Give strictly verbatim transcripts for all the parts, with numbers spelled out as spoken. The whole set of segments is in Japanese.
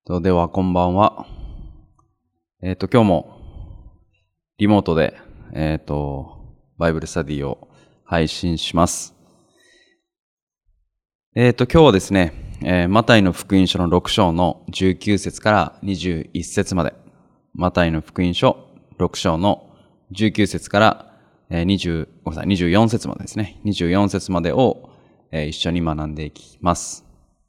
とではこんばんは。えっ、と今日もリモートでえっ、とバイブルスタディを配信します。えっ、と今日はですね、えー、マタイの福音書のろく章のじゅうきゅう節からにじゅういち節まで、マタイの福音書ろく章のじゅうきゅう節からにじゅう、ごめんなさい、にじゅうよん節までですね、にじゅうよん節までを、えー、一緒に学んでいきます。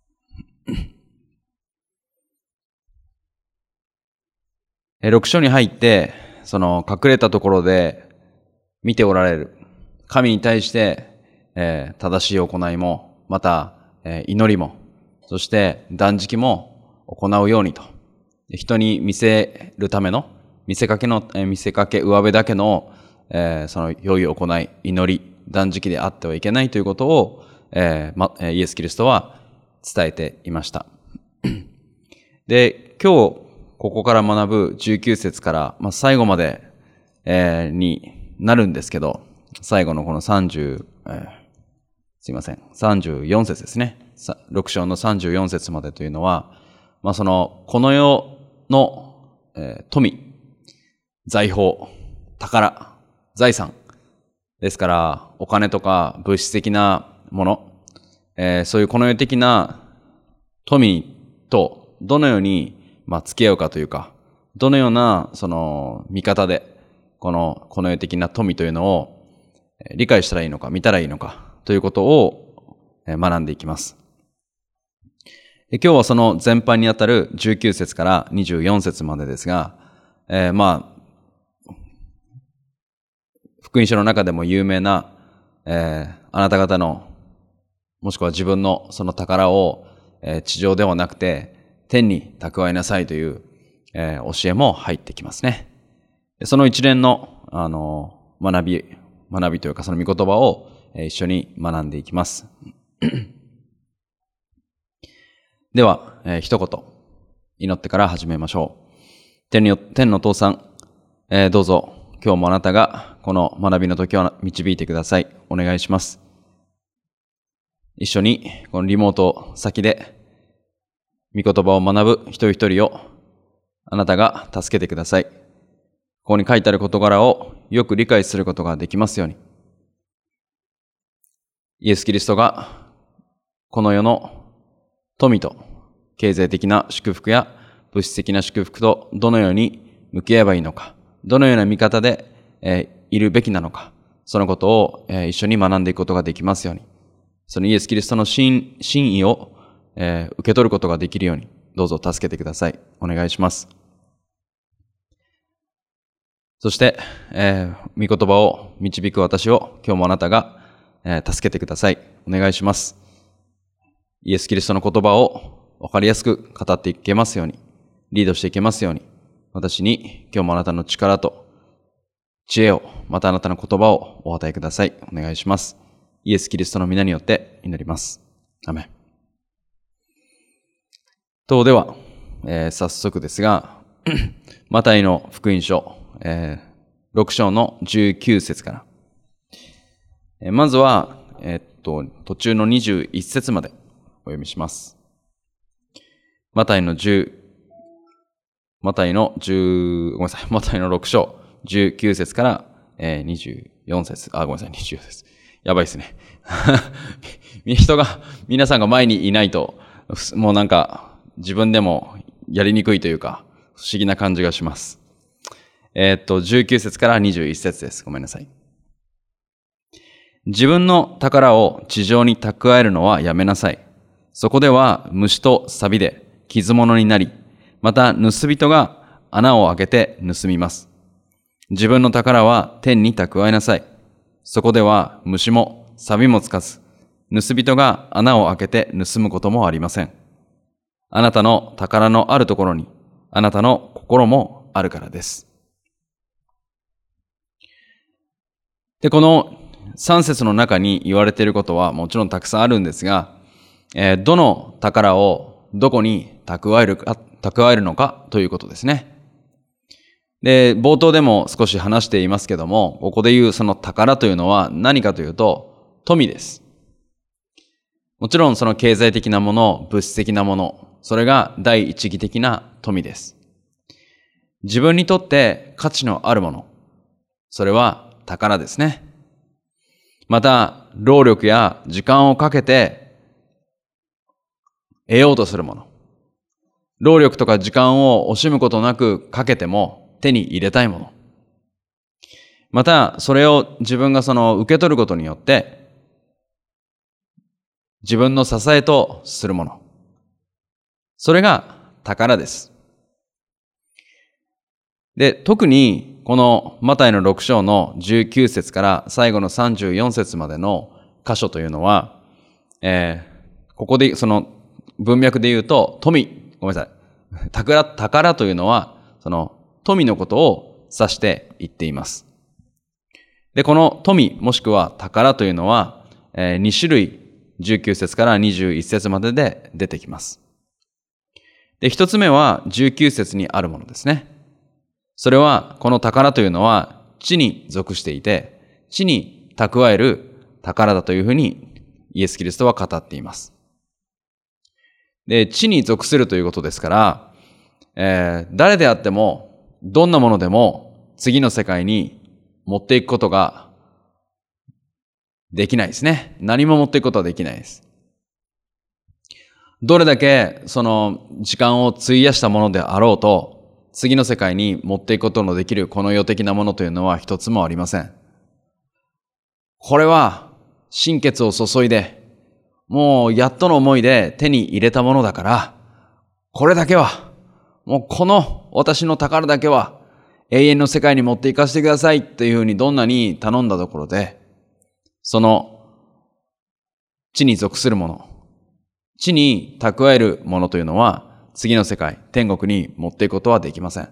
ろく章に入って、その隠れたところで見ておられる神に対して、えー、正しい行いも、また、えー、祈りも、そして断食も行うようにと。人に見せるための、見せかけの、えー、見せかけ上辺だけの、えー、その良い行い、祈り、断食であってはいけないということを、えーま、イエス・キリストは伝えていました。で、今日、ここから学ぶじゅうきゅう節から、まあ、最後まで、えー、になるんですけど、最後のこの30、えー、すいません、さんじゅうよん節ですね。ろく章のさんじゅうよん節までというのは、まあ、その、この世の、えー、富、財宝、宝、財産。ですから、お金とか物質的なもの、えー、そういうこの世的な富とどのようにまあ、付き合うかというか、どのような、その、見方で、この、この世的な富というのを理解したらいいのか、見たらいいのか、ということを学んでいきます。今日はその前半にあたるじゅうきゅう節からにじゅうよん節までですが、えー、まあ、福音書の中でも有名な、えー、あなた方の、もしくは自分のその宝を、えー、地上ではなくて、天に蓄えなさいという、えー、教えも入ってきますね。その一連の、あの学び、学びというかその御言葉を、えー、一緒に学んでいきます。では、えー、一言祈ってから始めましょう。天に、天の父さん、えー、どうぞ今日もあなたがこの学びの時を導いてください。お願いします。一緒にこのリモート先で御言葉を学ぶ一人一人をあなたが助けてください。ここに書いてある事柄をよく理解することができますように。イエス・キリストがこの世の富と経済的な祝福や物質的な祝福とどのように向き合えばいいのか、どのような見方で、えー、いるべきなのか、そのことを、えー、一緒に学んでいくことができますように。そのイエス・キリストの真意をえー、受け取ることができるようにどうぞ助けてください。お願いします。そして、えー、御言葉を導く私を今日もあなたが、えー、助けてください。お願いします。イエス・キリストの言葉を分かりやすく語っていけますように、リードしていけますように、私に今日もあなたの力と知恵を、またあなたの言葉をお与えください。お願いします。イエス・キリストの皆によって祈ります。アメン。とでは、えー、早速ですが、マタイの福音書、えー、ろく章のじゅうきゅう節から。えー、まずは、えー、っと、途中のにじゅういち節までお読みします。マタイの10、マタイの10、ごめんなさい、マタイのろく章じゅうきゅう節から、えー、にじゅうよん節、あ、ごめんなさい、にじゅうよん節。やばいですね。人が、皆さんが前にいないと、もうなんか、自分でもやりにくいというか、不思議な感じがします。えー、っと、じゅうきゅう節からにじゅういち節です。ごめんなさい。自分の宝を地上に蓄えるのはやめなさい。そこでは虫と錆で傷物になり、また盗人が穴を開けて盗みます。自分の宝は天に蓄えなさい。そこでは虫も錆もつかず、盗人が穴を開けて盗むこともありません。あなたの宝のあるところに、あなたの心もあるからです。で、このさん節の中に言われていることはもちろんたくさんあるんですが、えー、どの宝をどこに蓄えるか、蓄えるのかということですね。で、冒頭でも少し話していますけども、ここで言うその宝というのは何かというと、富です。もちろんその経済的なもの、物質的なもの、 それが第一義的な富です。自分にとって価値のあるもの。それは宝ですね。また、労力や時間をかけて得ようとするもの。労力とか時間を惜しむことなくかけても手に入れたいもの。また、それを自分がその受け取ることによって、自分の支えとするもの。それが宝です。で、特にこのマタイのろく章のじゅうきゅう節から最後のさんじゅうよん節までの箇所というのは、えー、ここでその文脈で言うと、富、ごめんなさい。宝、宝というのは、その富のことを指して言っています。で、この富もしくは宝というのは、えー、に種類じゅうきゅう節からにじゅういち節までで出てきます。で、一つ目はじゅうきゅう節にあるものですね。それは、この宝というのは地に属していて、地に蓄える宝だというふうにイエス・キリストは語っています。で、地に属するということですから、えー、誰であっても、どんなものでも次の世界に持っていくことができないですね。何も持っていくことはできないです。どれだけその時間を費やしたものであろうと、次の世界に持っていくことのできるこの世的なものというのは一つもありません。これは心血を注いで、もうやっとの思いで手に入れたものだから、これだけは、もうこの私の宝だけは永遠の世界に持っていかせてくださいっていうふうにどんなに頼んだところで、その地に属するもの、地に蓄えるものというのは次の世界、天国に持っていくことはできません。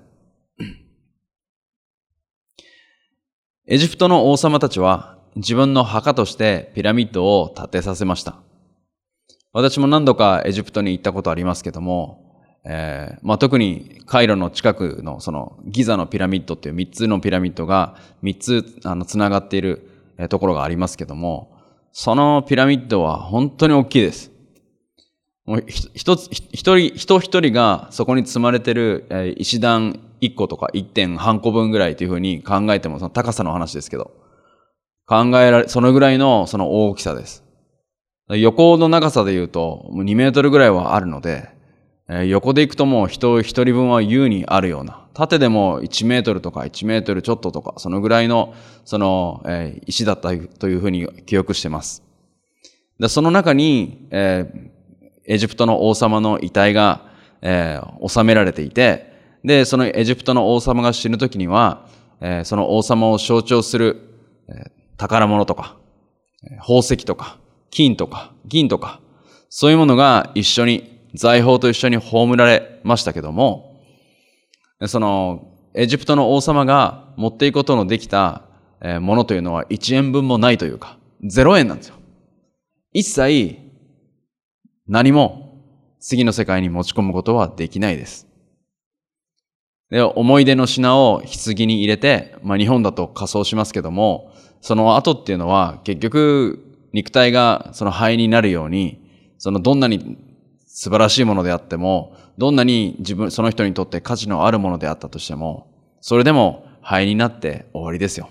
エジプトの王様たちは自分の墓としてピラミッドを建てさせました。私も何度かエジプトに行ったことありますけども、えーまあ、特にカイロの近くのそのギザのピラミッドっていう三つのピラミッドが三つあのつながっているところがありますけども、そのピラミッドは本当に大きいです。もう一つ、一人、人一人がそこに積まれてる、えー、石段一個とか一点半個分ぐらいというふうに考えても、その高さの話ですけど、考えられ、そのぐらいのその大きさです。横の長さで言うと、もうにメートルぐらいはあるので、えー、横で行くともう人一人分は優にあるような、縦でもいちメートルとかいちメートルちょっととか、そのぐらいの、その、えー、石だったというふうに記憶してます。で、その中に、えーエジプトの王様の遺体が、えー、収められていて、で、そのエジプトの王様が死ぬときには、えー、その王様を象徴する、えー、宝物とか、宝石とか、金とか、銀とか、そういうものが一緒に、財宝と一緒に葬られましたけども、その、エジプトの王様が持っていくことのできたものというのはいちえんぶんもないというか、ゼロえんなんですよ。一切、何も次の世界に持ち込むことはできないです。で、思い出の品を棺に入れて、まあ日本だと火葬しますけども、その後っていうのは結局肉体がその灰になるように、そのどんなに素晴らしいものであっても、どんなに自分、その人にとって価値のあるものであったとしても、それでも灰になって終わりですよ。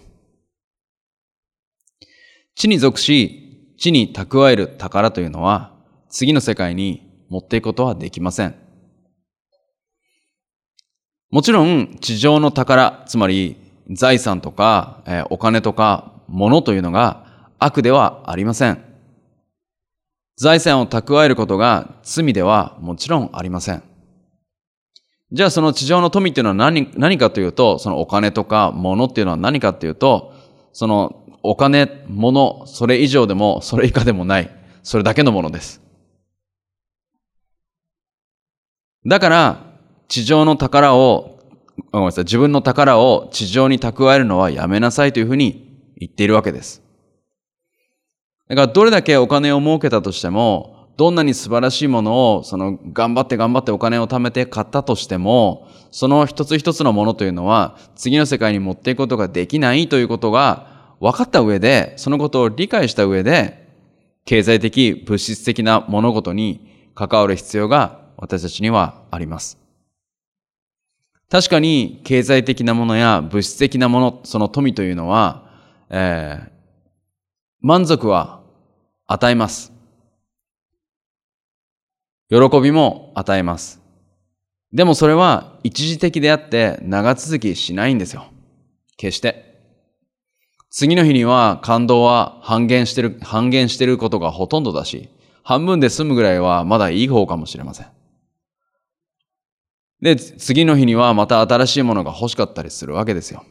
地に属し、地に蓄える宝というのは、次の世界に持っていくことはできません。もちろん地上の宝、つまり財産とか、えー、お金とか物というのが悪ではありません。財産を蓄えることが罪ではもちろんありません。じゃあその地上の富っていうのは何、何かというと、そのお金とか物っていうのは何かというと、そのお金、物、それ以上でもそれ以下でもない、それだけのものです。だから、地上の宝を、ごめんなさい、自分の宝を地上に蓄えるのはやめなさいというふうに言っているわけです。だからどれだけお金を儲けたとしても、どんなに素晴らしいものを、その頑張って頑張ってお金を貯めて買ったとしても、その一つ一つのものというのは、次の世界に持っていくことができないということが分かった上で、そのことを理解した上で、経済的、物質的な物事に関わる必要が私たちにはあります。確かに経済的なものや物質的なもの、その富というのは、えー、満足は与えます。喜びも与えます。でもそれは一時的であって長続きしないんですよ。決して。次の日には感動は半減してる、半減してることがほとんどだし、半分で済むぐらいはまだいい方かもしれません。で、次の日にはまた新しいものが欲しかったりするわけですよ。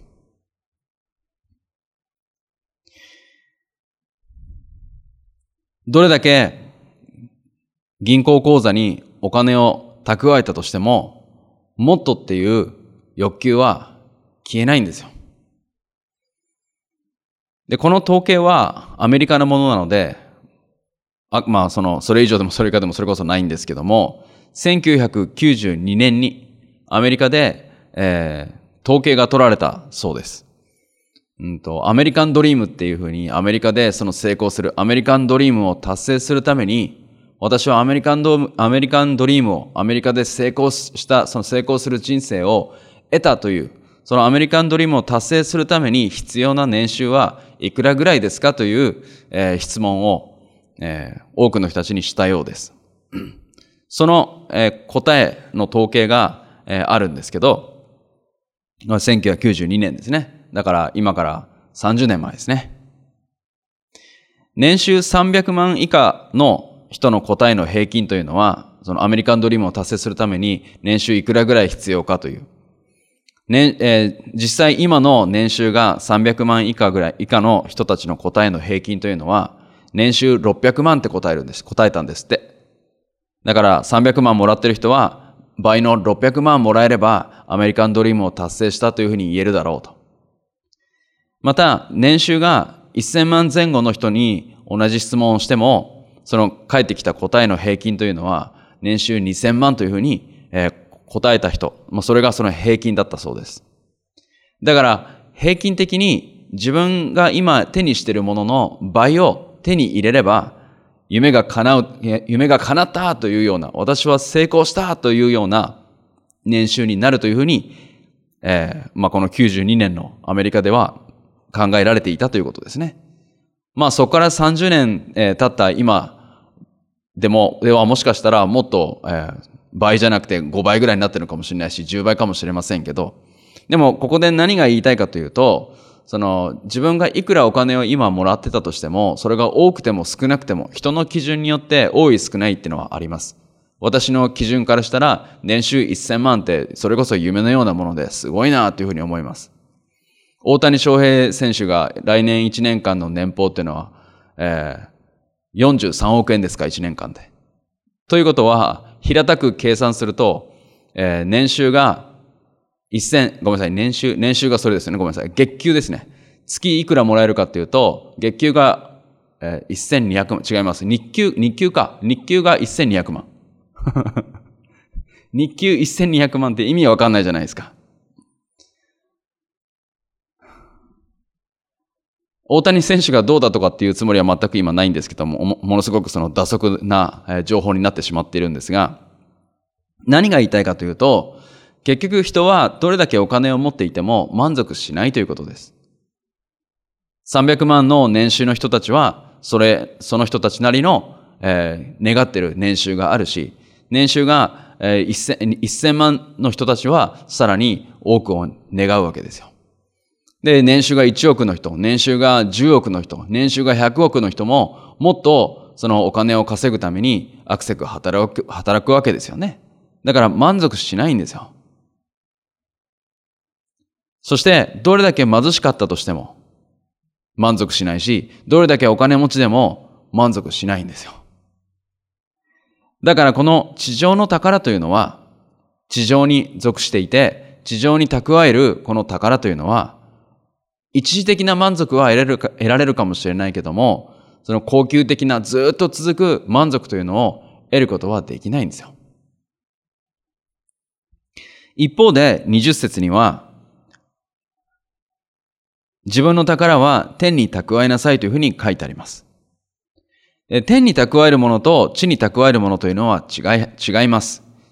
どれだけ銀行口座にお金を蓄えたとしても、もっとっていう欲求は消えないんですよ。で、この統計はアメリカのものなので、あまあ、その、それ以上でもそれ以下でもそれこそないんですけども、せんきゅうひゃくきゅうじゅうにねんにアメリカで、えー、統計が取られたそうです。うんと、アメリカンドリームっていうふうにアメリカでその成功するアメリカンドリームを達成するために、私はアメリカンド、アメリカンドリームをアメリカで成功した、その成功する人生を得たという、そのアメリカンドリームを達成するために必要な年収はいくらぐらいですかという、えー、質問を、えー、多くの人たちにしたようです。その、えー、答えの統計が、えー、あるんですけど、せんきゅうひゃくきゅうじゅうにねんですね。だから今からさんじゅうねんまえですね。年収さんびゃくまん以下の人の答えの平均というのは、そのアメリカンドリームを達成するために年収いくらぐらい必要かという。ねえー、実際今の年収がさんびゃくまん以下ぐらい、以下の人たちの答えの平均というのは、年収ろっぴゃくまんって答えるんです。答えたんですって。だからさんびゃくまんもらってる人は、倍のろっぴゃくまんもらえれば、アメリカンドリームを達成したというふうに言えるだろうと。また、年収がせんまんぜん後の人に同じ質問をしても、その返ってきた答えの平均というのは、年収にせんまんというふうに、えー、答えた人、まあ、それがその平均だったそうです。だから、平均的に自分が今手にしているものの倍を手に入れれば、夢が叶う、夢が叶ったというような、私は成功したというような年収になるというふうに、えー、まあ、このきゅうじゅうにねんのアメリカでは考えられていたということですね。まあ、そこからさんじゅうねん、えー、経った今でも、ではもしかしたらもっと、えー、倍じゃなくてごばいぐらいになってるのかもしれないし、じゅうばいかもしれませんけど、でもここで何が言いたいかというと、その自分がいくらお金を今もらってたとしても、それが多くても少なくても人の基準によって多い少ないっていうのはあります。私の基準からしたら年収せんまんってそれこそ夢のようなものですごいなというふうに思います。大谷翔平選手が来年いちねんかんの年俸っていうのは、えー、よんじゅうさんおくえんですか、いちねんかんで。ということは、平たく計算すると、えー、年収がせん、ごめんなさい、年収、年収がそれですよね。ごめんなさい。月給ですね。月いくらもらえるかっていうと、月給が、えー、せんにひゃくまん、違います。日給、日給か。日給がせんにひゃくまん。日給せんにひゃくまんって意味わかんないじゃないですか。大谷選手がどうだとかっていうつもりは全く今ないんですけども、ものすごくその打足な情報になってしまっているんですが、何が言いたいかというと、結局人はどれだけお金を持っていても満足しないということです。さんびゃくまんの年収の人たちは、それ、その人たちなりの、えー、願ってる年収があるし、年収が、えー、せんまんの人たちはさらに多くを願うわけですよ。で、年収がいちおくの人、年収がじゅうおくの人、年収がひゃくおくの人も、もっとそのお金を稼ぐためにアクセク働く、働くわけですよね。だから満足しないんですよ。そして、どれだけ貧しかったとしても満足しないし、どれだけお金持ちでも満足しないんですよ。だからこの地上の宝というのは、地上に属していて、地上に蓄えるこの宝というのは、一時的な満足は得られるか、得られるかもしれないけども、その恒久的なずっと続く満足というのを得ることはできないんですよ。一方でにじゅっ節には、自分の宝は天に蓄えなさいというふうに書いてあります。天に蓄えるものと地に蓄えるものというのは違い、違います。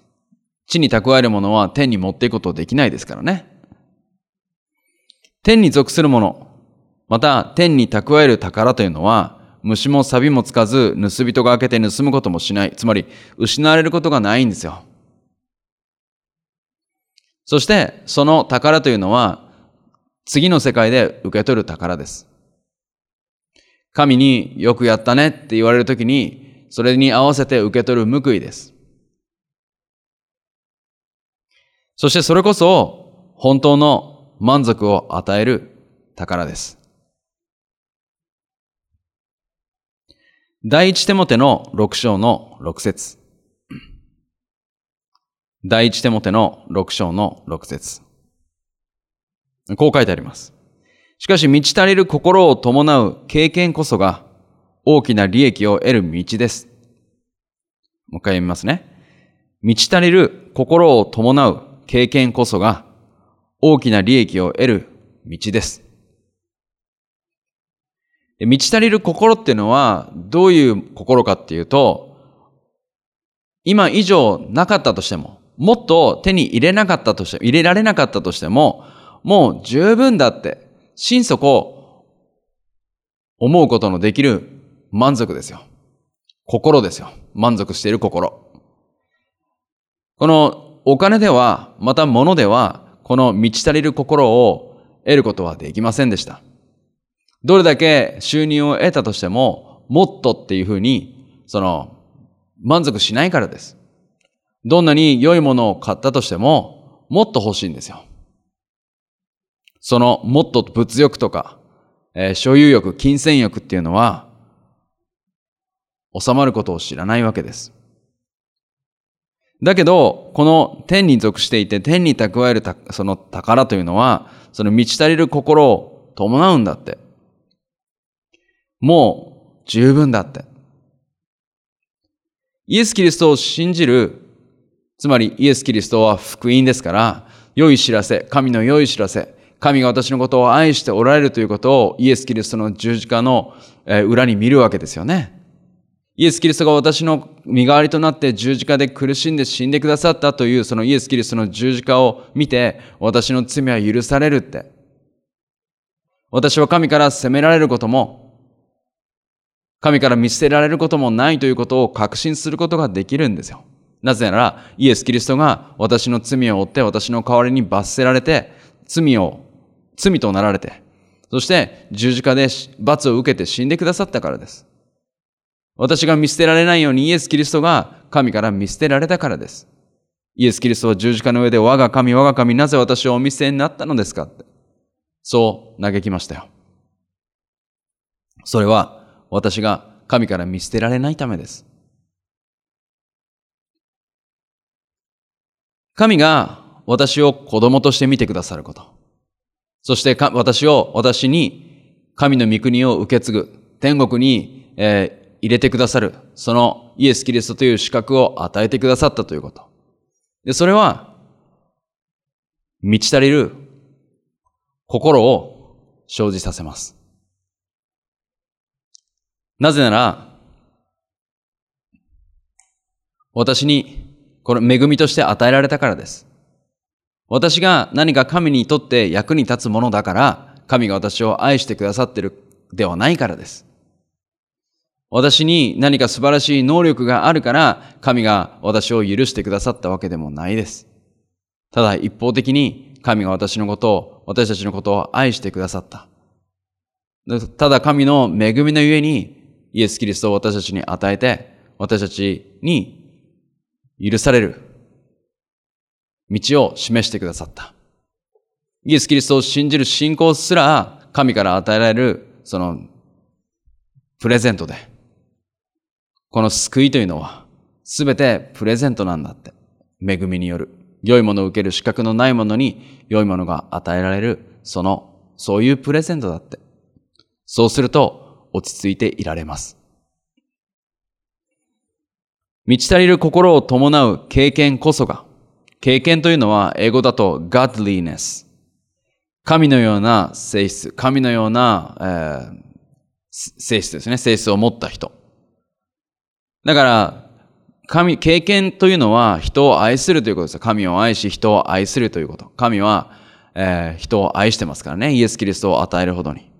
地に蓄えるものは天に持っていくことできないですからね。天に属するもの、また天に蓄える宝というのは、虫も錆もつかず、盗人が開けて盗むこともしない。つまり、失われることがないんですよ。そして、その宝というのは、次の世界で受け取る宝です。神によくやったねって言われるときに、それに合わせて受け取る報いです。そしてそれこそ、本当の満足を与える宝です。第一テモテの六章の六節。第一テモテの六章の六節。こう書いてあります。しかし満ち足りる心を伴う経験こそが大きな利益を得る道です。もう一回読みますね。満ち足りる心を伴う経験こそが大きな利益を得る道です。満ち足りる心っていうのはどういう心かっていうと、今以上なかったとしても、もっと手に入れなかったとして、入れられなかったとしても、もう十分だって、心底思うことのできる満足ですよ。心ですよ。満足している心。このお金では、また物では、この満ち足りる心を得ることはできませんでした。どれだけ収入を得たとしても、もっとっていうふうに、その、満足しないからです。どんなに良いものを買ったとしても、もっと欲しいんですよ。その、もっと物欲とか、えー、所有欲、金銭欲っていうのは、収まることを知らないわけです。だけど、この天に属していて、天に蓄えるたその宝というのは、その満ち足りる心を伴うんだって。もう十分だって。イエス・キリストを信じる、つまりイエス・キリストは福音ですから、良い知らせ、神の良い知らせ、神が私のことを愛しておられるということをイエス・キリストの十字架の裏に見るわけですよね。イエス・キリストが私の身代わりとなって十字架で苦しんで死んでくださったというそのイエス・キリストの十字架を見て、私の罪は許されるって。私は神から責められることも、神から見捨てられることもないということを確信することができるんですよ。なぜなら、イエス・キリストが私の罪を負って私の代わりに罰せられて、罪を、罪となられて、そして十字架で罰を受けて死んでくださったからです。私が見捨てられないようにイエス・キリストが神から見捨てられたからです。イエス・キリストは十字架の上で我が神、我が神、なぜ私をお見捨てになったのですかって。そう嘆きましたよ。それは私が神から見捨てられないためです。神が私を子供として見てくださること。そして私を、私に神の御国を受け継ぐ、天国に、えー、入れてくださる、そのイエス・キリストという資格を与えてくださったということ。で、それは、満ち足りる心を生じさせます。なぜなら、私にこの恵みとして与えられたからです。私が何か神にとって役に立つものだから、神が私を愛してくださっているではないからです。私に何か素晴らしい能力があるから、神が私を許してくださったわけでもないです。ただ一方的に神が私のことを、私たちのことを愛してくださった。ただ神の恵みのゆえに、イエス・キリストを私たちに与えて、私たちに許される道を示してくださった。イエス・キリストを信じる信仰すら神から与えられるそのプレゼントで、この救いというのはすべてプレゼントなんだって。恵みによる。良いものを受ける資格のないものに良いものが与えられる、その、そういうプレゼントだって。そうすると落ち着いていられます。満ち足りる心を伴う経験こそが、経験というのは英語だと godliness。神のような性質、神のような、えー、性質ですね。性質を持った人。だから、 神、経験というのは人を愛するということです。神を愛し人を愛するということ。神は、えー、人を愛してますからね。イエス・キリストを与えるほどに。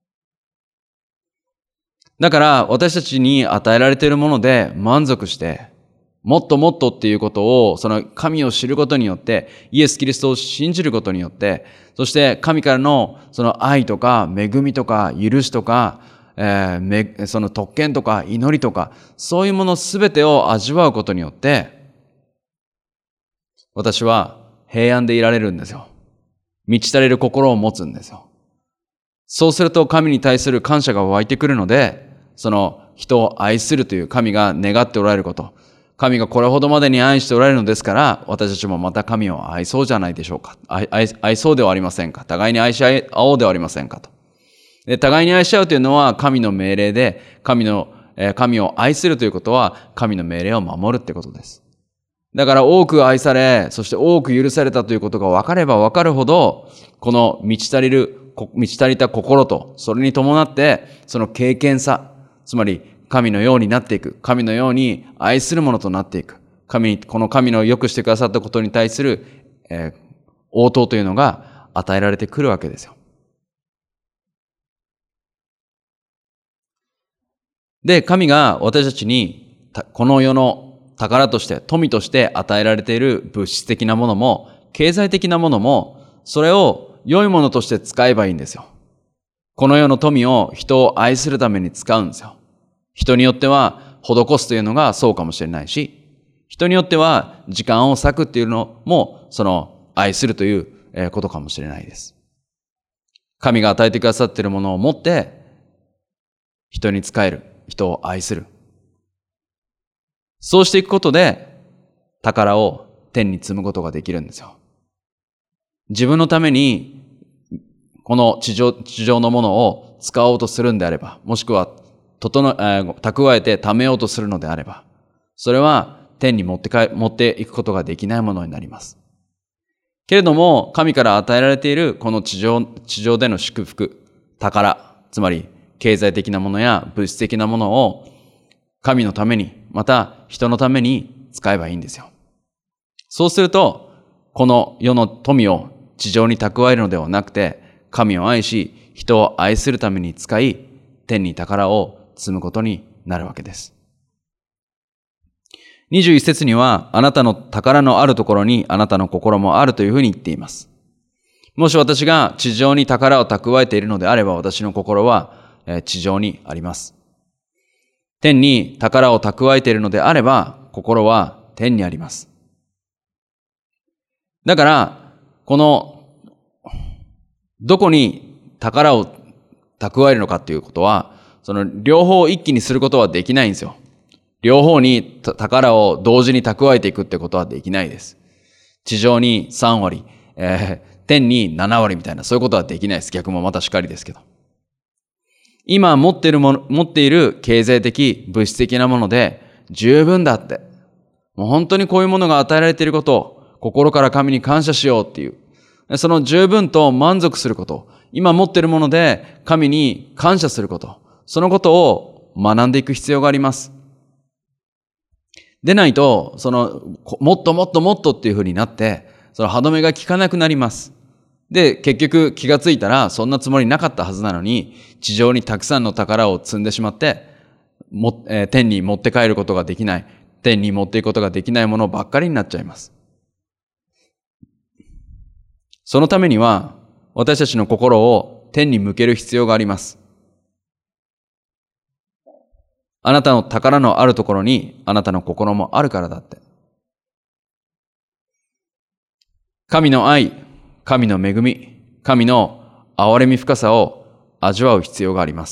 だから私たちに与えられているもので満足して、もっともっとっていうことを、その神を知ることによって、イエス・キリストを信じることによって、そして神からのその愛とか恵みとか許しとか、えー、その特権とか祈りとか、そういうものすべてを味わうことによって、私は平安でいられるんですよ。満ち足れる心を持つんですよ。そうすると神に対する感謝が湧いてくるので、その人を愛するという神が願っておられること、神がこれほどまでに愛しておられるのですから、私たちもまた神を愛そうじゃないでしょうか。愛、愛、愛そうではありませんか。互いに愛し合おうではありませんかと。で、互いに愛し合うというのは神の命令で、神の、えー、神を愛するということは神の命令を守るってことです。だから多く愛され、そして多く許されたということが分かれば分かるほど、この満ち足りる、満ち足りた心と、それに伴って、その経験さ、つまり神のようになっていく、神のように愛するものとなっていく、神に、この神の良くしてくださったことに対する、えー、応答というのが与えられてくるわけですよ。で、神が私たちに、この世の宝として、富として与えられている物質的なものも、経済的なものも、それを良いものとして使えばいいんですよ。この世の富を人を愛するために使うんですよ。人によっては施すというのがそうかもしれないし、人によっては時間を割くっていうのも、その愛するということかもしれないです。神が与えてくださっているものを持って、人に仕える、人を愛する。そうしていくことで、宝を天に積むことができるんですよ。自分のために、この地上、地上のものを使おうとするんであれば、もしくは、整え、蓄えて貯めようとするのであれば、それは天に持ってか、持っていくことができないものになります。けれども、神から与えられているこの地上、地上での祝福、宝、つまり経済的なものや物質的なものを神のために、また人のために使えばいいんですよ。そうすると、この世の富を地上に蓄えるのではなくて、神を愛し、人を愛するために使い、天に宝を積むことになるわけです。にじゅういっ節には、あなたの宝のあるところにあなたの心もあるというふうに言っています。もし私が地上に宝を蓄えているのであれば、私の心は地上にあります。天に宝を蓄えているのであれば、心は天にあります。だから、この、どこに宝を蓄えるのかっていうことは、その両方を一気にすることはできないんですよ。両方に宝を同時に蓄えていくってことはできないです。地上にさん割、えー、天になな割みたいな、そういうことはできないです。逆もまたしかりですけど。今持っているもの、持っている経済的、物質的なもので十分だって。もう本当にこういうものが与えられていることを心から神に感謝しようっていう。その十分と満足すること。今持っているもので神に感謝すること。そのことを学んでいく必要があります。でないと、その、もっともっともっとっていう風になって、その歯止めが効かなくなります。で、結局気がついたら、そんなつもりなかったはずなのに、地上にたくさんの宝を積んでしまって、も、えー、天に持って帰ることができない、天に持っていくことができないものばっかりになっちゃいます。そのためには、私たちの心を天に向ける必要があります。あなたの宝のあるところにあなたの心もあるからだって。神の愛、神の恵み、神の憐れみ深さを味わう必要があります。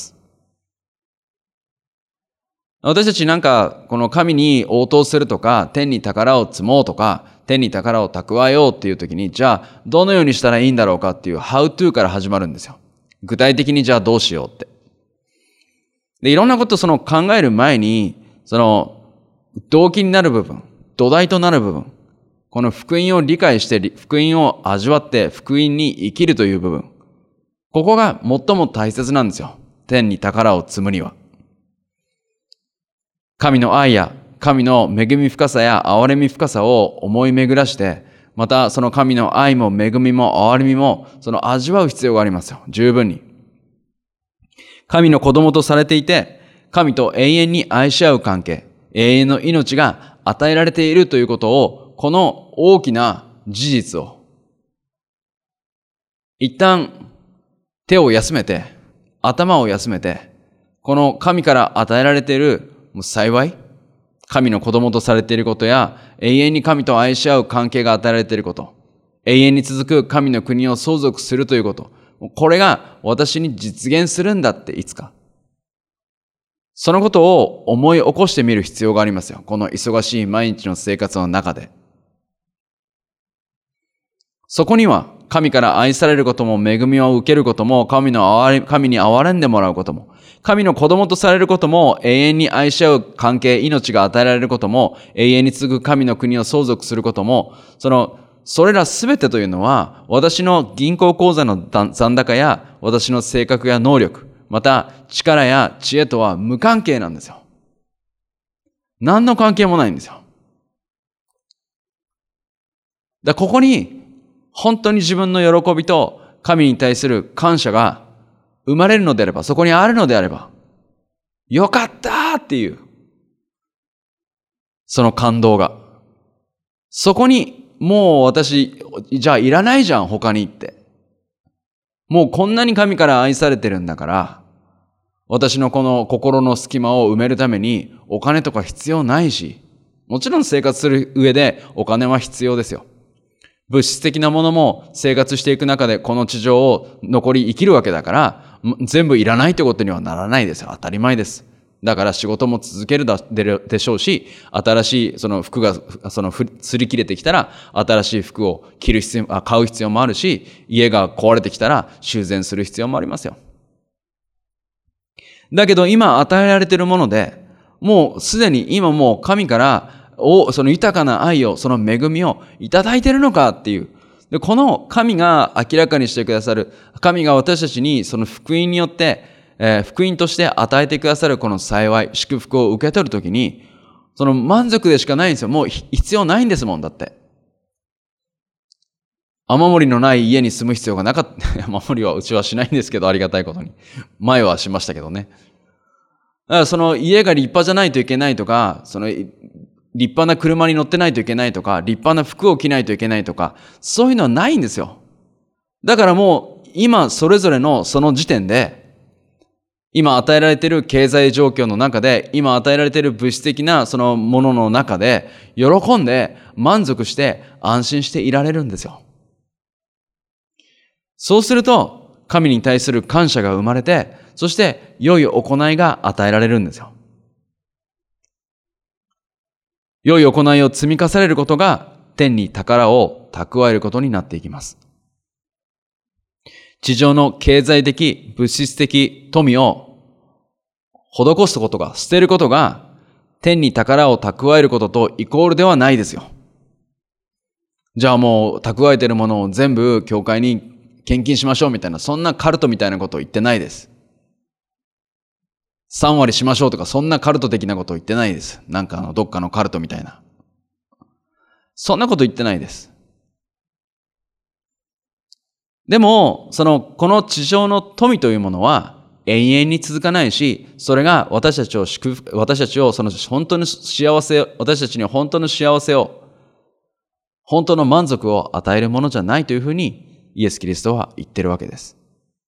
私たちなんかこの神に応答するとか、天に宝を積もうとか、天に宝を蓄えようっていう時に、じゃあどのようにしたらいいんだろうかっていう How to から始まるんですよ。具体的にじゃあどうしようって。で、いろんなことをその考える前に、その動機になる部分、土台となる部分、この福音を理解して、福音を味わって福音に生きるという部分、ここが最も大切なんですよ。天に宝を積むには。神の愛や神の恵み深さや憐れみ深さを思い巡らして、またその神の愛も恵みも憐れみもその味わう必要がありますよ。十分に。神の子供とされていて、神と永遠に愛し合う関係、永遠の命が与えられているということを、この大きな事実を、一旦手を休めて、頭を休めて、この神から与えられている幸い、神の子供とされていることや、永遠に神と愛し合う関係が与えられていること、永遠に続く神の国を相続するということ、これが私に実現するんだっていつか。そのことを思い起こしてみる必要がありますよ。この忙しい毎日の生活の中で。そこには神から愛されることも恵みを受けることも神の憐れ神に憐れんでもらうことも神の子供とされることも永遠に愛し合う関係、命が与えられることも永遠に続く神の国を相続することもそのそれらすべてというのは私の銀行口座の残高や私の性格や能力また力や知恵とは無関係なんですよ。何の関係もないんですよ。だここに本当に自分の喜びと神に対する感謝が生まれるのであれば、そこにあるのであれば、よかったっていう、その感動が。そこにもう私、じゃあいらないじゃん他にって。もうこんなに神から愛されてるんだから、私のこの心の隙間を埋めるためにお金とか必要ないし、もちろん生活する上でお金は必要ですよ。物質的なものも生活していく中でこの地上を残り生きるわけだから、全部いらないってことにはならないですよ。当たり前です。だから仕事も続けるでしょうし、新しいその服が、その擦り切れてきたら、新しい服を着る必要、あ、買う必要もあるし、家が壊れてきたら修繕する必要もありますよ。だけど今与えられているもので、もうすでに今もう神からをその豊かな愛を、その恵みをいただいているのかっていう。で、この神が明らかにしてくださる、神が私たちにその福音によって、えー、福音として与えてくださるこの幸い、祝福を受け取るときに、その満足でしかないんですよ。もう必要ないんですもん、だって。雨漏りのない家に住む必要がなかった。雨漏りはうちはしないんですけど、ありがたいことに。前はしましたけどね。だからその家が立派じゃないといけないとか、その立派な車に乗ってないといけないとか、立派な服を着ないといけないとか、そういうのはないんですよ。だからもう今それぞれのその時点で、今与えられている経済状況の中で、今与えられている物質的なそのものの中で、喜んで満足して安心していられるんですよ。そうすると、神に対する感謝が生まれて、そして良い行いが与えられるんですよ。良い行いを積み重ねることが天に宝を蓄えることになっていきます。地上の経済的、物質的富を施すことが、捨てることが天に宝を蓄えることとイコールではないですよ。じゃあもう蓄えているものを全部教会に献金しましょうみたいな、そんなカルトみたいなことを言ってないです。さん割しましょうとか、そんなカルト的なことを言ってないです。なんかあの、どっかのカルトみたいな。そんなこと言ってないです。でも、その、この地上の富というものは永遠に続かないし、それが私たちを祝福、私たちをその本当に幸せ、私たちに本当の幸せを、本当の満足を与えるものじゃないというふうにイエス・キリストは言ってるわけです。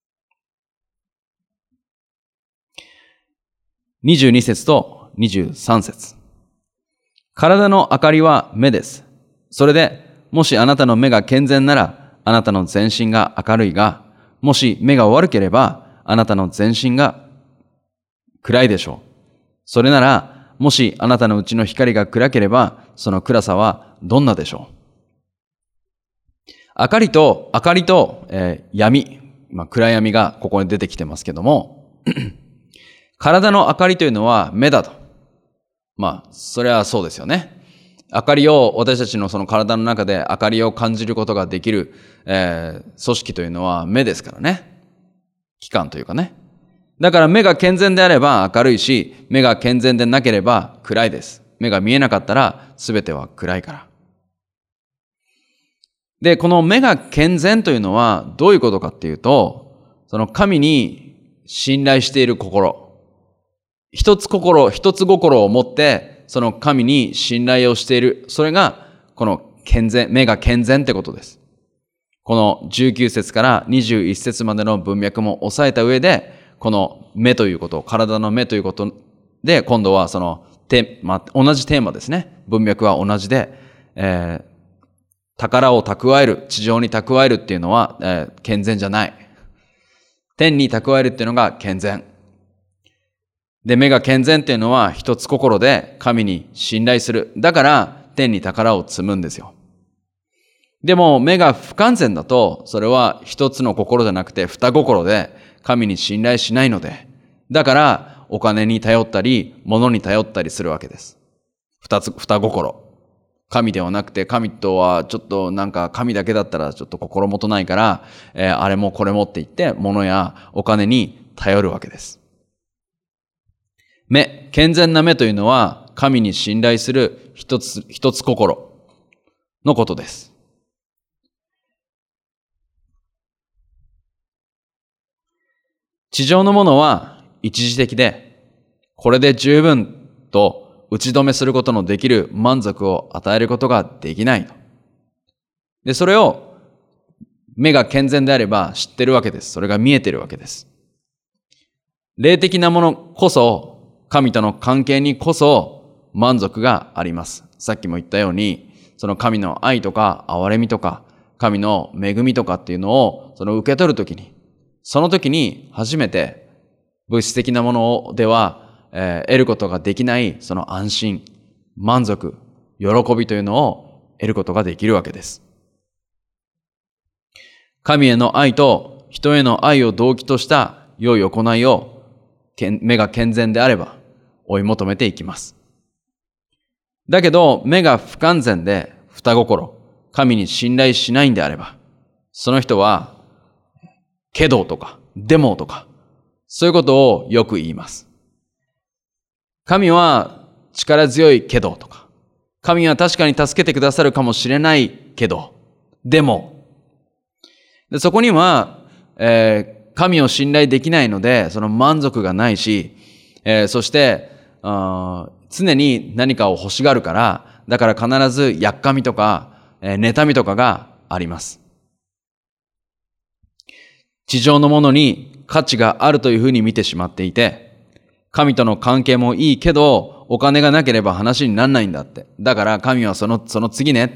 にじゅうに節とにじゅうさん節。体の明かりは目です。それで、もしあなたの目が健全なら、あなたの全身が明るいが、もし目が悪ければ、あなたの全身が暗いでしょう。それなら、もしあなたのうちの光が暗ければ、その暗さはどんなでしょう。明かりと、明かりと、えー、闇、まあ、暗闇がここに出てきてますけども、体の明かりというのは目だと。まあ、それはそうですよね。明かりを、私たちのその体の中で明かりを感じることができる、えー、組織というのは目ですからね。器官というかね。だから目が健全であれば明るいし、目が健全でなければ暗いです。 目が見えなかったらすべては暗いから。で、この目が健全というのはどういうことかっていうと、その神に信頼している心、一つ心、一つ心を持って、その神に信頼をしている。それが、この健全、目が健全ってことです。このじゅうきゅう節からにじゅういち節までの文脈も押さえた上で、この目ということ、体の目ということで、今度はその、てまあ、同じテーマですね。文脈は同じで、えー、宝を蓄える、地上に蓄えるっていうのは、えー、健全じゃない。天に蓄えるっていうのが健全。で、目が健全っていうのは一つ心で神に信頼する。だから天に宝を積むんですよ。でも目が不完全だと、それは一つの心じゃなくて二心で神に信頼しないので、だからお金に頼ったり、物に頼ったりするわけです。二つ、二心。神ではなくて、神とはちょっとなんか神だけだったらちょっと心もとないから、えー、あれもこれもって言って、物やお金に頼るわけです。目、健全な目というのは神に信頼する一つ、一つ心のことです。地上のものは一時的で、これで十分と打ち止めすることのできる満足を与えることができない。で、それを目が健全であれば知ってるわけです。それが見えてるわけです。霊的なものこそ、神との関係にこそ満足があります。さっきも言ったように、その神の愛とか憐れみとか、神の恵みとかっていうのをその受け取るときに、その時に初めて物質的なものでは、えー、得ることができないその安心、満足、喜びというのを得ることができるわけです。神への愛と人への愛を動機とした良い行いを目が健全であれば追い求めていきます。だけど目が不完全で二心、神に信頼しないんであれば、その人はけどとか、でもとか、そういうことをよく言います。神は力強いけどとか、神は確かに助けてくださるかもしれないけど、でも、でそこには、えー、神を信頼できないので、その満足がないし、えー、そして、あ常に何かを欲しがるから、だから必ずやっかみとか、えー、妬みとかがあります。地上のものに価値があるというふうに見てしまっていて、神との関係もいいけど、お金がなければ話にならないんだって。だから神はその、その次ねって。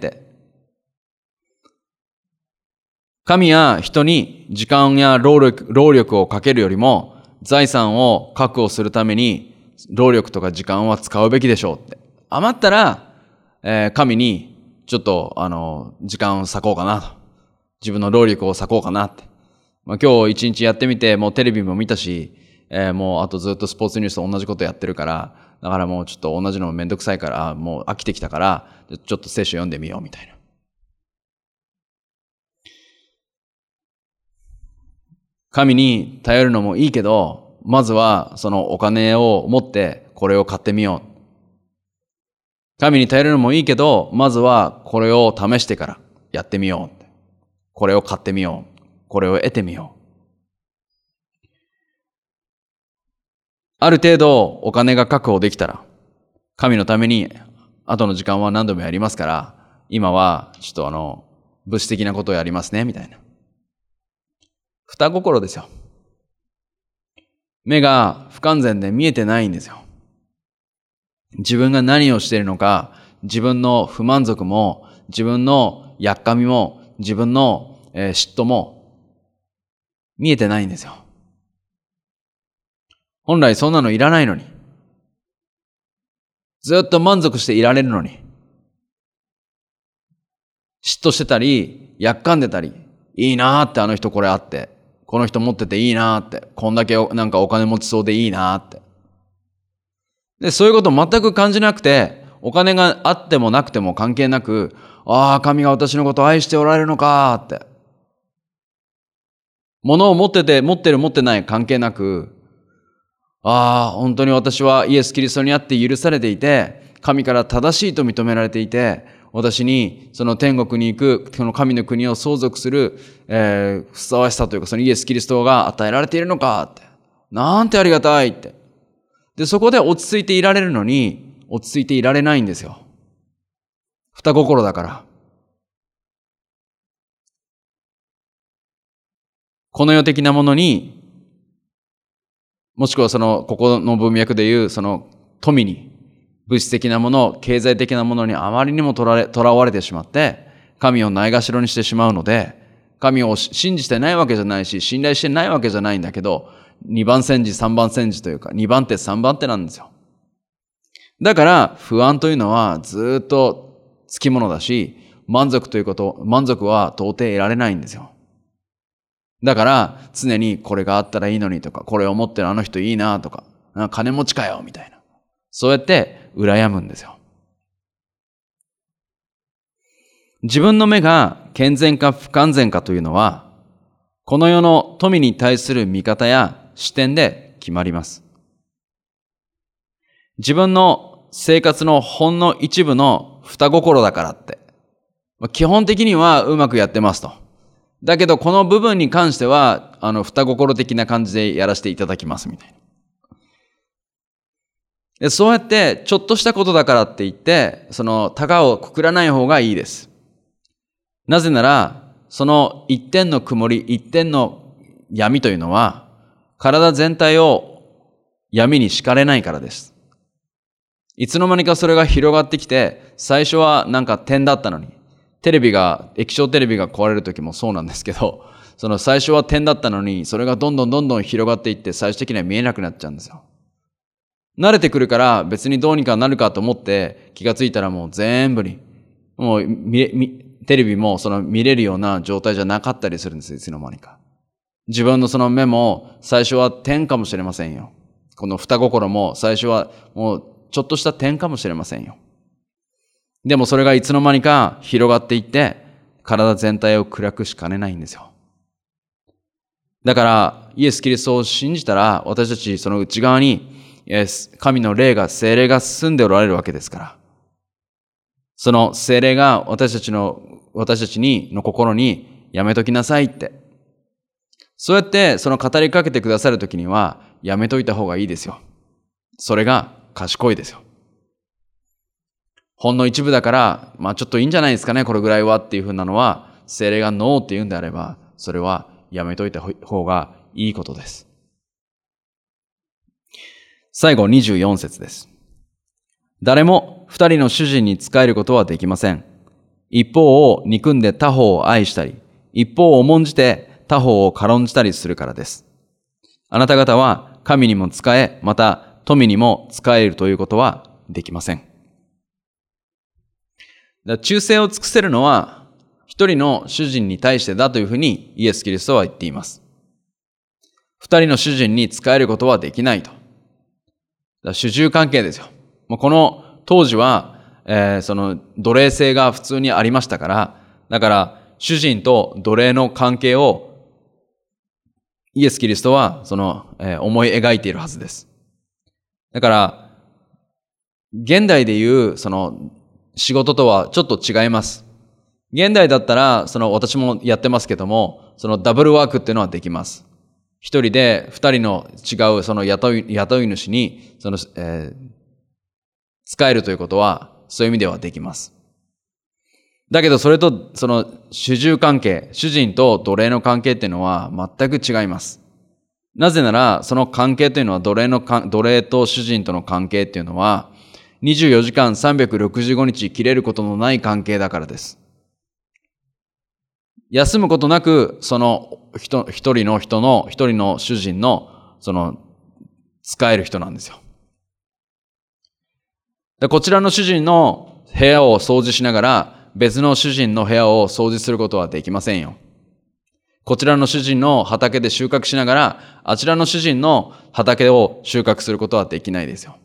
神や人に時間や労力、労力をかけるよりも、財産を確保するために、労力とか時間は使うべきでしょうって。余ったら、えー、神にちょっと、あの、時間を割こうかなと。自分の労力を割こうかなって。まあ、今日一日やってみて、もうテレビも見たし、えー、もうあとずっとスポーツニュースと同じことやってるから、だからもうちょっと同じのめんどくさいから、もう飽きてきたから、ちょっと聖書読んでみようみたいな。神に頼るのもいいけど、まずはそのお金を持ってこれを買ってみよう。神に頼るのもいいけど、まずはこれを試してからやってみよう。これを買ってみよう。これを得てみよう。ある程度お金が確保できたら、神のために後の時間は何度もやりますから、今はちょっとあの、物質的なことをやりますね、みたいな。二心ですよ。目が不完全で見えてないんですよ。自分が何をしているのか、自分の不満足も、自分のやっかみも、自分の嫉妬も、見えてないんですよ。本来そんなのいらないのに。ずっと満足していられるのに。嫉妬してたり、やっかんでたり、いいなーってあの人これあって、この人持ってていいなーって、こんだけなんかお金持ちそうでいいなーって。で、そういうこと全く感じなくて、お金があってもなくても関係なく、ああ、神が私のことを愛しておられるのかーって。物を持ってて、持ってる持ってない関係なく、ああ、本当に私はイエス・キリストにあって許されていて、 神から正しいと認められていて、私にその天国に行く、その神の国を相続する、えー、ふさわしさというか、そのイエス・キリストが与えられているのかって。なんてありがたいって。で、そこで落ち着いていられるのに、落ち着いていられないんですよ。二心だから。この世的なものに、もしくはその、ここの文脈でいう、その富に、物質的なもの、経済的なものにあまりにもとられ、とらわれてしまって、神をないがしろにしてしまうので、神を信じてないわけじゃないし、信頼してないわけじゃないんだけど、二番煎じ、三番煎じというか、二番手、三番手なんですよ。だから、不安というのはずっとつきものだし、満足ということ、満足は到底得られないんですよ。だから、常にこれがあったらいいのにとか、これを持ってるあの人いいなとか、金持ちかよみたいな。そうやって羨むんですよ。自分の目が健全か不完全かというのは、この世の富に対する見方や視点で決まります。自分の生活のほんの一部の二心だからって、基本的にはうまくやってますと。だけどこの部分に関しては、あの、二心的な感じでやらせていただきますみたいな。でそうやって、ちょっとしたことだからって言って、その、たがをくくらない方がいいです。なぜなら、その一点の曇り、一点の闇というのは、体全体を闇に敷かれないからです。いつの間にかそれが広がってきて、最初はなんか点だったのに、テレビが、液晶テレビが壊れる時もそうなんですけど、その最初は点だったのに、それがどんどんどんどん広がっていって、最終的には見えなくなっちゃうんですよ。慣れてくるから別にどうにかなるかと思って気がついたらもう全部に、もう見見テレビもその見れるような状態じゃなかったりするんですよ、いつの間にか。自分のその目も最初は点かもしれませんよ。この二心も最初はもうちょっとした点かもしれませんよ。でもそれがいつの間にか広がっていって体全体を暗くしかねないんですよ。だからイエス・キリストを信じたら私たちその内側に神の霊が、聖霊が住んでおられるわけですから。その聖霊が私たちの、私たちに、の心にやめときなさいって。そうやってその語りかけてくださるときには、やめといた方がいいですよ。それが賢いですよ。ほんの一部だから、まあちょっといいんじゃないですかね、これぐらいはっていうふうなのは、聖霊がノーって言うんであれば、それはやめといた方がいいことです。最後にじゅうよん節です。誰も二人の主人に仕えることはできません。一方を憎んで他方を愛したり、一方を重んじて他方を軽んじたりするからです。あなた方は神にも仕え、また富にも仕えるということはできません。だ忠誠を尽くせるのは一人の主人に対してだというふうにイエス・キリストは言っています。二人の主人に仕えることはできないと。主従関係ですよ。この当時は、えー、その奴隷制が普通にありましたから、だから主人と奴隷の関係をイエス・キリストはその、えー、思い描いているはずです。だから現代でいうその仕事とはちょっと違います。現代だったらその私もやってますけども、そのダブルワークっていうのはできます。一人で二人の違うその雇い、雇い主に、その、えー、使えるということは、そういう意味ではできます。だけどそれと、その主従関係、主人と奴隷の関係っていうのは全く違います。なぜなら、その関係というのは奴隷の、奴隷と主人との関係っていうのは、にじゅうよじかんさんびゃくろくじゅうごにち切れることのない関係だからです。休むことなく、その一人の人の、一人の主人の、その、使える人なんですよ。でこちらの主人の部屋を掃除しながら、別の主人の部屋を掃除することはできませんよ。こちらの主人の畑で収穫しながら、あちらの主人の畑を収穫することはできないですよ。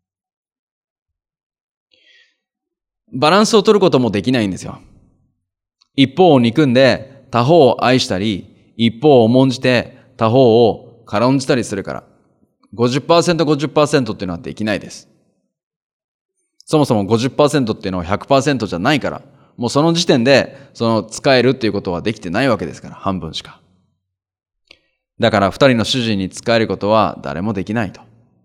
バランスを取ることもできないんですよ。一方を憎んで他方を愛したり、一方を重んじて他方を軽んじたりするから、ごじゅっパーセントごじゅっパーセント っていうのはできないです。 そもそも ごじゅっパーセント っていうのは ひゃくパーセント じゃないから、もうその時点で、その使えるっていうことはできてないわけですから、半分しか。だから二人の主人に仕えることは誰もできないと。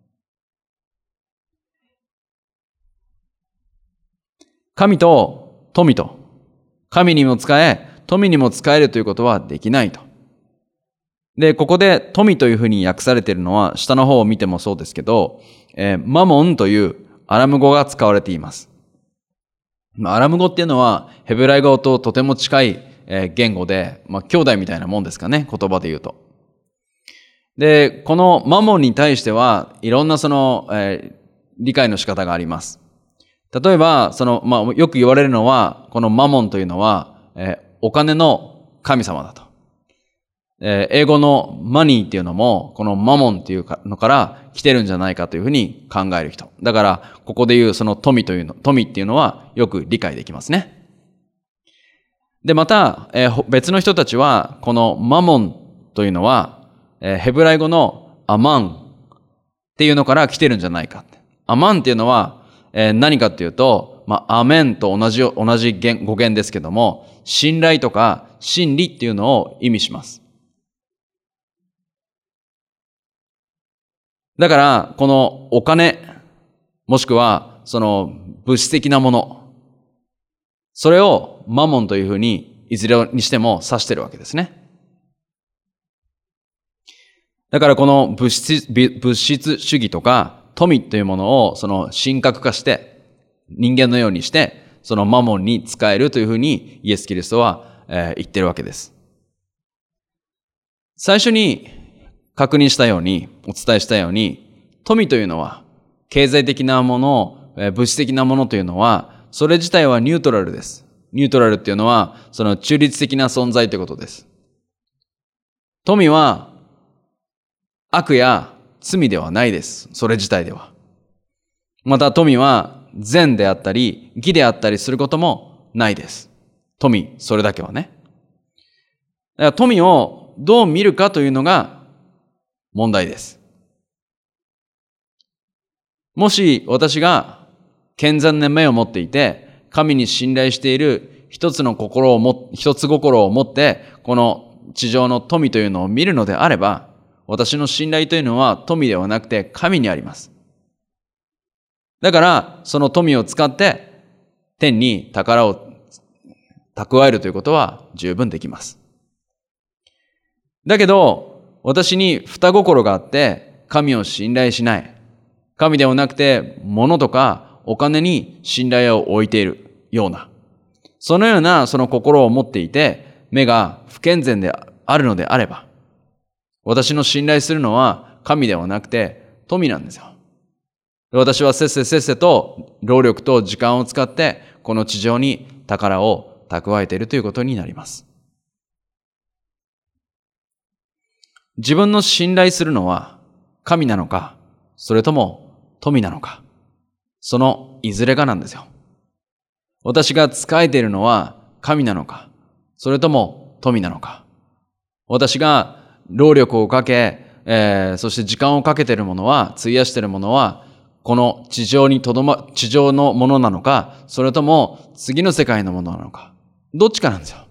神と富と、神にも仕え、富にも仕えるということはできないと。で、ここで富というふうに訳されているのは、下の方を見てもそうですけど、えー、マモンというアラム語が使われています。アラム語っていうのは、ヘブライ語ととても近い言語で、まあ、兄弟みたいなもんですかね、言葉で言うと。で、このマモンに対しては、いろんなその、えー、理解の仕方があります。例えば、その、まあ、よく言われるのは、このマモンというのは、えー、お金の神様だと。えー、英語のマニーっていうのも、このマモンっていうのから来てるんじゃないかというふうに考える人。だから、ここで言うその富というの、富っていうのはよく理解できますね。で、また、えー、別の人たちは、このマモンというのは、えー、ヘブライ語のアマンっていうのから来てるんじゃないか。アマンっていうのは、えー、何かっていうと、まあ、アメンと同じ、同じ語源ですけども、信頼とか真理っていうのを意味します。だから、このお金、もしくは、その物質的なもの、それをマモンというふうに、いずれにしても指してるわけですね。だからこの物質、物質主義とか、富というものを、その神格化して、人間のようにして、そのマモンに仕えるというふうに、イエス・キリストは、えー、言ってるわけです。最初に、確認したように、お伝えしたように、富というのは、経済的なもの、物質的なものというのは、それ自体はニュートラルです。ニュートラルっていうのは、その中立的な存在ということです。富は、悪や罪ではないです。それ自体では。また富は、善であったり、義であったりすることもないです。富、それだけはね。だから富をどう見るかというのが、問題です。もし私が健全な目を持っていて、神に信頼している一つの心をも、一つ心を持って、この地上の富というのを見るのであれば、私の信頼というのは富ではなくて神にあります。だから、その富を使って天に宝を蓄えるということは十分できます。だけど、私に二心があって神を信頼しない。神ではなくて物とかお金に信頼を置いているような。そのようなその心を持っていて目が不健全であるのであれば、私の信頼するのは神ではなくて富なんですよ。私はせっせせっせと労力と時間を使ってこの地上に宝を蓄えているということになります。自分の信頼するのは神なのか、それとも富なのか、そのいずれかなんですよ。私が仕えているのは神なのか、それとも富なのか。私が労力をかけ、えー、そして時間をかけているものは、費やしているものは、この地上にとどま、地上のものなのか、それとも次の世界のものなのか。どっちかなんですよ。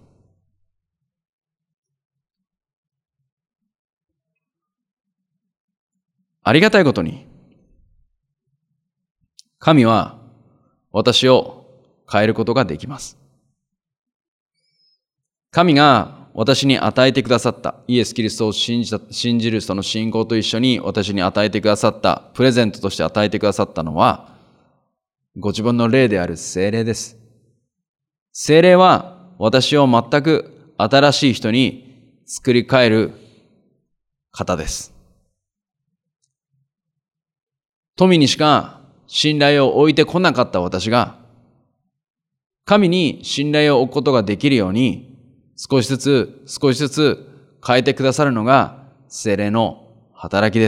ありがたいことに、神は私を変えることができます。神が私に与えてくださった、イエス・キリストを信じた、信じるその信仰と一緒に私に与えてくださった、プレゼントとして与えてくださったのは、ご自分の霊である聖霊です。聖霊は私を全く新しい人に作り変える方です。富にしか信頼を置いてこなかった私が、神に信頼を置くことができるように、少しずつ少しずつ変えてくださるのが聖霊の働きです。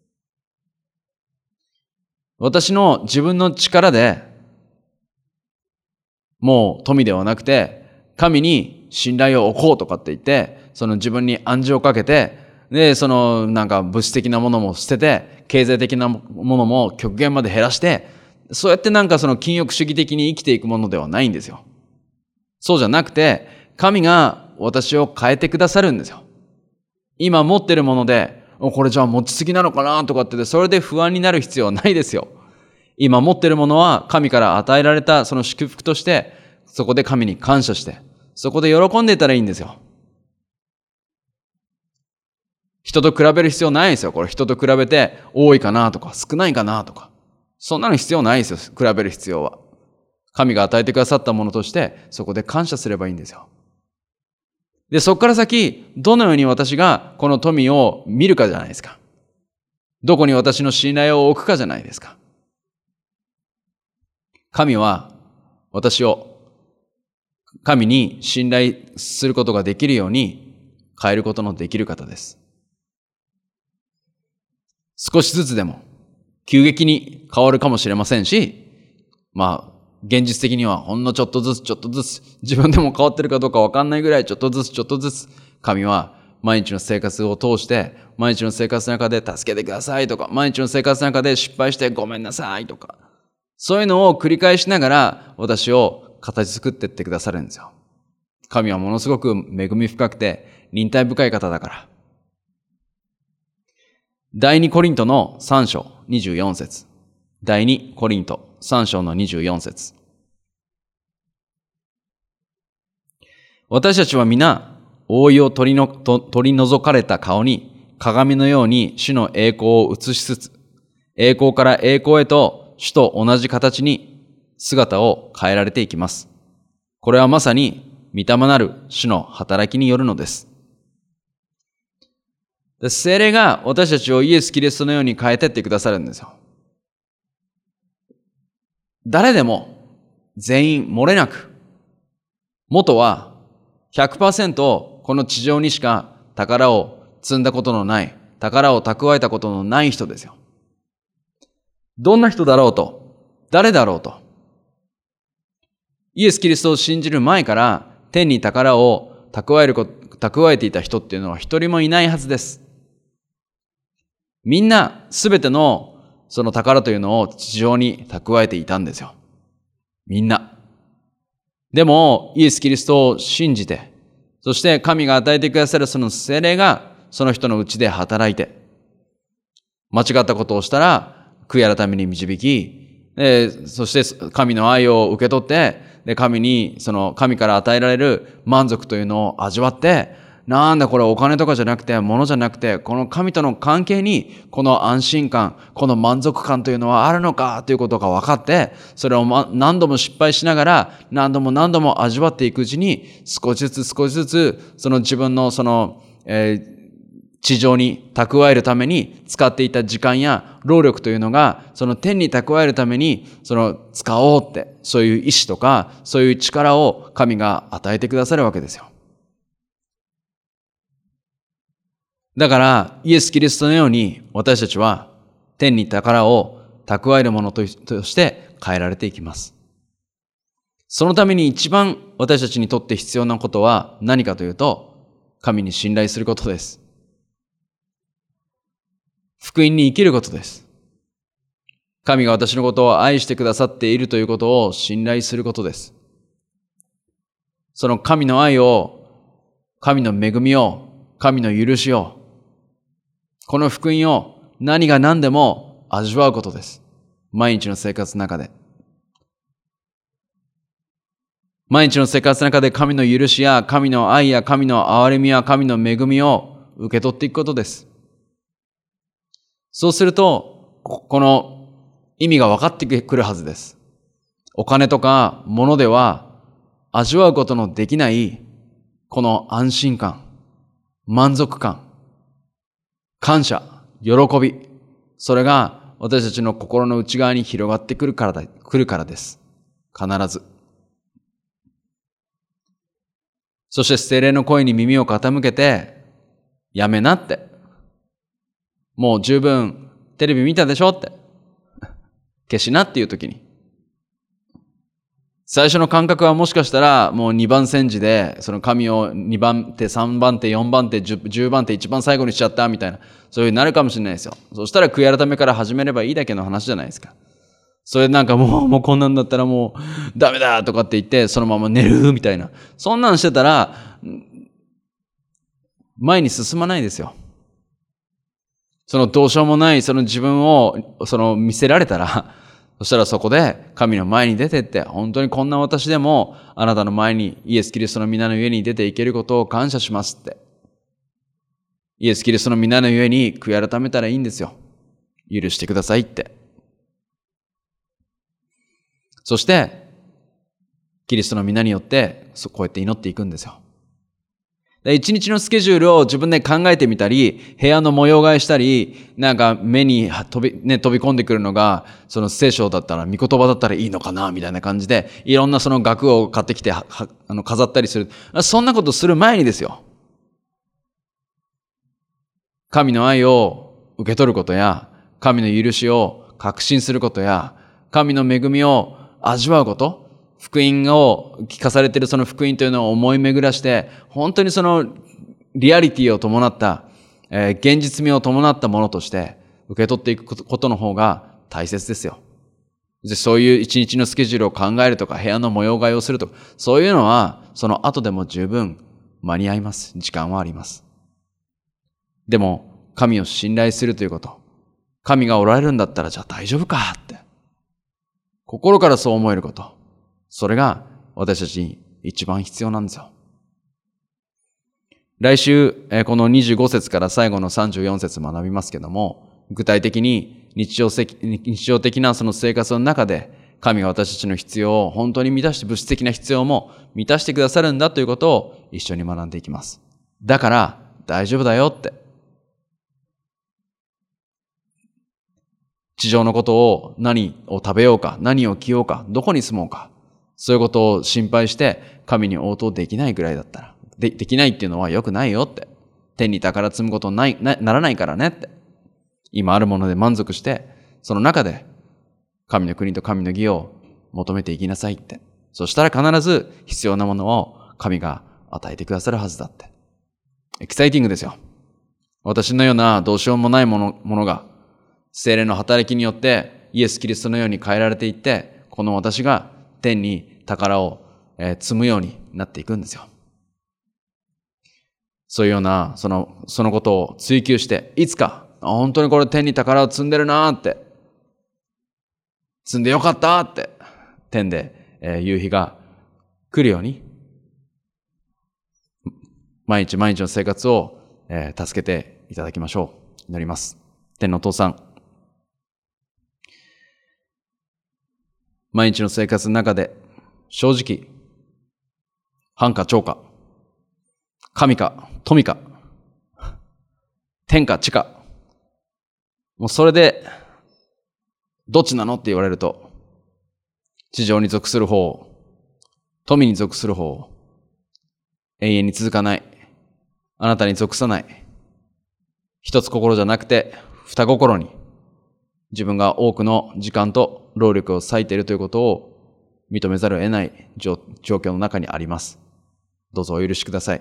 私の自分の力で、もう富ではなくて、神に信頼を置こうとかって言って、その自分に暗示をかけて、で、そのなんか物質的なものも捨てて、経済的なものも極限まで減らして、 そうやってなんかその禁欲主義的に生きていくものではないんですよ。そうじゃなくて、神が私を変えてくださるんですよ。今持ってるもので、これじゃあ持ちすぎなのかなとかって、それで不安になる必要はないですよ。今持ってるものは神から与えられたその祝福として、そこで神に感謝して、そこで喜んでいたらいいんですよ。人と比べる必要ないですよ。これ人と比べて多いかなとか少ないかなとか。そんなの必要ないですよ。比べる必要は。神が与えてくださったものとして、そこで感謝すればいいんですよ。で、そこから先、どのように私がこの富を見るかじゃないですか。どこに私の信頼を置くかじゃないですか。神は私を神に信頼することができるように変えることのできる方です。少しずつでも急激に変わるかもしれませんし、まあ、現実的にはほんのちょっとずつちょっとずつ自分でも変わってるかどうかわかんないぐらいちょっとずつちょっとずつ神は毎日の生活を通して毎日の生活の中で助けてくださいとか毎日の生活の中で失敗してごめんなさいとかそういうのを繰り返しながら私を形作っていってくださるんですよ。神はものすごく恵み深くて忍耐深い方だから。第二コリントのさん章にじゅうよん節。第二コリントさん章のにじゅうよん節。私たちは皆、覆いを取りのと取り除かれた顔に、鏡のように主の栄光を映しつつ、栄光から栄光へと主と同じ形に姿を変えられていきます。これはまさに、御霊なる主の働きによるのです。で、聖霊が私たちをイエス・キリストのように変えてってくださるんですよ。誰でも全員漏れなく、元は ひゃくパーセント この地上にしか宝を積んだことのない、宝を蓄えたことのない人ですよ。どんな人だろうと、誰だろうと、イエス・キリストを信じる前から天に宝を蓄えること、蓄えていた人っていうのは一人もいないはずです。みんなすべてのその宝というのを地上に蓄えていたんですよ。みんな。でも、イエス・キリストを信じて、そして神が与えてくださるその聖霊がその人のうちで働いて、間違ったことをしたら悔い改めに導き、えー、そして神の愛を受け取って、で神にその神から与えられる満足というのを味わって、なんだこれお金とかじゃなくて物じゃなくてこの神との関係にこの安心感、この満足感というのはあるのかということが分かって、それを何度も失敗しながら何度も何度も味わっていくうちに少しずつ少しずつその自分のその、えー地上に蓄えるために使っていた時間や労力というのが、その天に蓄えるために、その使おうって、そういう意志とか、そういう力を神が与えてくださるわけですよ。だから、イエス・キリストのように、私たちは天に宝を蓄えるものとして変えられていきます。そのために一番私たちにとって必要なことは何かというと、神に信頼することです。福音に生きることです。神が私のことを愛してくださっているということを信頼することです。その神の愛を、神の恵みを、神の許しを、この福音を何が何でも味わうことです。毎日の生活の中で。毎日の生活の中で神の許しや神の愛や神の憐れみや神の恵みを受け取っていくことです。そうすると、この意味が分かってくるはずです。お金とか物では味わうことのできないこの安心感、満足感、感謝、喜び、それが私たちの心の内側に広がってくるからだ、来るからです。必ず。そして聖霊の声に耳を傾けて、やめなって。もう十分テレビ見たでしょって。消しなっていう時に。最初の感覚はもしかしたらもうにばん煎じで、その神をにばん手、さんばん手、よんばん手、じゅうばん手一番最後にしちゃったみたいな、そういうなるかもしれないですよ。そしたら悔い改めから始めればいいだけの話じゃないですか。 それなんかもう、もうこんなんだったらもうダメだとかって言って、そのまま寝るみたいな。そんなんしてたら、前に進まないですよ。そのどうしようもない、その自分を、その見せられたら、そしたらそこで神の前に出てって、本当にこんな私でも、あなたの前にイエス・キリストの皆の上に出ていけることを感謝しますって。イエス・キリストの皆の上に悔い改めたらいいんですよ。許してくださいって。そして、キリストの皆によって、こうやって祈っていくんですよ。一日のスケジュールを自分で考えてみたり、部屋の模様替えしたり、なんか目に飛び、ね、飛び込んでくるのが、その聖書だったら、御言葉だったらいいのかな、みたいな感じで、いろんなその額を買ってきて、はあの飾ったりする。そんなことする前にですよ。神の愛を受け取ることや、神の許しを確信することや、神の恵みを味わうこと、福音を聞かされているその福音というのを思い巡らして、本当にそのリアリティを伴った、えー、現実味を伴ったものとして受け取っていくことの方が大切ですよ。で、そういう一日のスケジュールを考えるとか、部屋の模様替えをするとか、そういうのはその後でも十分間に合います。時間はあります。でも、神を信頼するということ。神がおられるんだったらじゃあ大丈夫かって。心からそう思えること。それが私たちに一番必要なんですよ。来週、このにじゅうご節から最後のさんじゅうよん節学びますけども、具体的に日常的、日常的なその生活の中で、神が私たちの必要を本当に満たして、物質的な必要も満たしてくださるんだということを一緒に学んでいきます。だから大丈夫だよって。地上のことを何を食べようか、何を着ようか、どこに住もうか。そういうことを心配して神に応答できないぐらいだったら、で、できないっていうのは良くないよって。天に宝積むことない、な、ならないからねって。今あるもので満足して、その中で神の国と神の義を求めていきなさいって。そしたら必ず必要なものを神が与えてくださるはずだって。エキサイティングですよ。私のようなどうしようもないもの、ものが、聖霊の働きによってイエス・キリストのように変えられていって、この私が天に宝を、えー、積むようになっていくんですよ。そういうような、その、そのことを追求して、いつか、本当にこれ天に宝を積んでるなーって、積んでよかったって、天で、えー、夕日が来るように、毎日毎日の生活を、えー、助けていただきましょう。祈ります。天のお父さん、毎日の生活の中で、正直、藩か長か、神か富か、天か地か、もうそれで、どっちなのって言われると、地上に属する方、富に属する方、永遠に続かない、あなたに属さない、一つ心じゃなくて、二心に、自分が多くの時間と労力を割いているということを認めざるを得ない状況の中にあります。どうぞお許しください。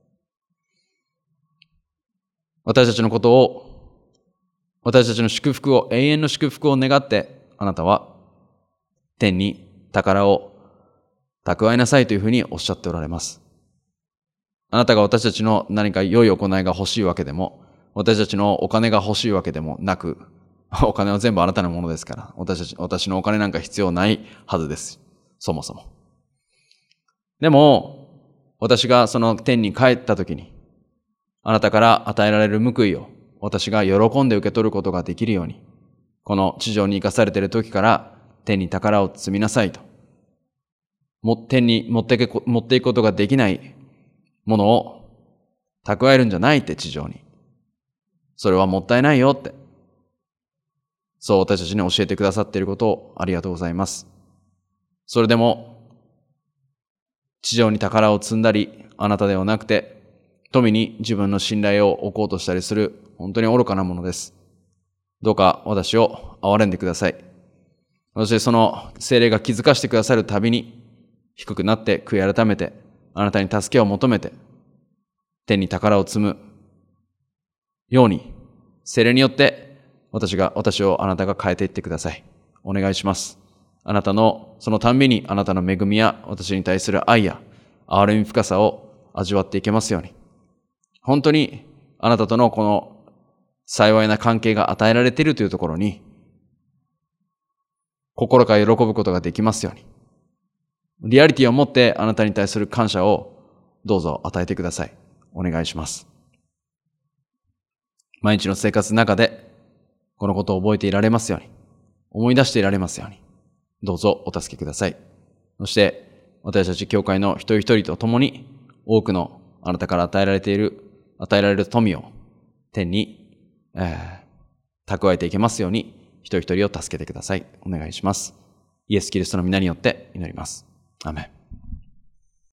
私たちのことを、私たちの祝福を、永遠の祝福を願って、あなたは天に宝を蓄えなさいというふうにおっしゃっておられます。あなたが私たちの何か良い行いが欲しいわけでも、私たちのお金が欲しいわけでもなく、お金は全部あなたのものですから、私たち、私のお金なんか必要ないはずです。そもそも。でも、私がその天に帰った時に、あなたから与えられる報いを私が喜んで受け取ることができるように、この地上に生かされている時から天に宝を積みなさいと。も天に持っていく、持っていくことができないものを蓄えるんじゃないって地上に。それはもったいないよって。そう私たちに教えてくださっていることをありがとうございます。それでも、地上に宝を積んだり、あなたではなくて、富に自分の信頼を置こうとしたりする、本当に愚かなものです。どうか私を憐れんでください。そしてその聖霊が気づかしてくださるたびに、低くなって悔い改めて、あなたに助けを求めて、天に宝を積むように、聖霊によって、私が、私をあなたが変えていってください。 お願いします。あなたの、そのたんびにあなたの恵みや私に対する愛や憐れみ深さを味わっていけますように。本当にあなたとのこの幸いな関係が与えられているというところに、心から喜ぶことができますように。リアリティを持ってあなたに対する感謝をどうぞ与えてください。お願いします。毎日の生活の中でこのことを覚えていられますように、思い出していられますように、どうぞお助けください。そして私たち教会の一人一人と共に多くのあなたから与えられている、与えられる富を天に、えー、蓄えていけますように、一人一人を助けてください。お願いします。イエス・キリストの皆によって祈ります。アーメン。